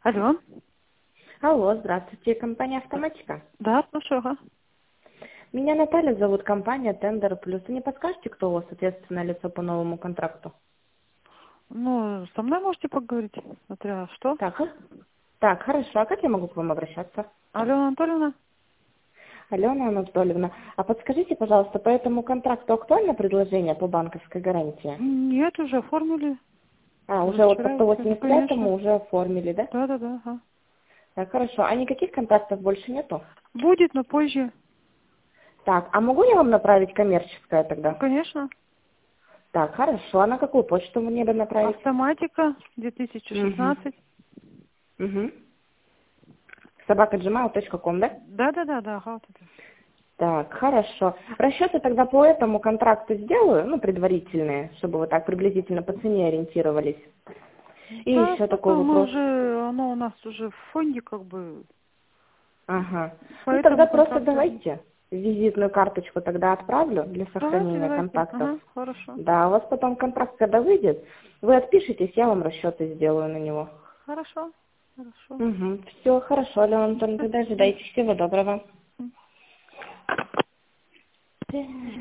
Алло. Алло, здравствуйте, компания «Автоматика». Да, слушаю, ага. Меня Наталья зовут, компания «Тендер Плюс». Вы не подскажете, кто у вас ответственное лицо по новому контракту? Ну, со мной можете поговорить, смотря что. Так, хорошо. А как я могу к вам обращаться? Алена Анатольевна? Алена Анатольевна, а подскажите, пожалуйста, по этому контракту актуально предложение по банковской гарантии? Нет, уже оформили. Уже вот по Вчера, конечно. 185-му уже оформили, да? Да, ага. Так, хорошо. А никаких контрактов больше нету? Будет, но позже. Так, а могу я вам направить коммерческое Ну, тогда? конечно. Так, хорошо. А на какую почту мне бы направить? Автоматика Угу. 2016. Угу. собака@gmail.com, да? Да, ага. Вот это. Так, хорошо. Расчеты тогда по этому контракту сделаю, ну, предварительные, чтобы вы так приблизительно по цене ориентировались. И Да, еще такой потом мы вопрос. уже, оно у нас уже в фонде как бы, Ага. по Ну, тогда этому просто контракту. давайте визитную карточку тогда отправлю для сохранения Давайте. контактов. Ага, хорошо. Да, у вас потом контракт, когда выйдет, вы отпишитесь, я вам расчеты сделаю на него. Хорошо. Угу. Все, хорошо, Алена Анатольевна, тогда ожидайте. Всего доброго.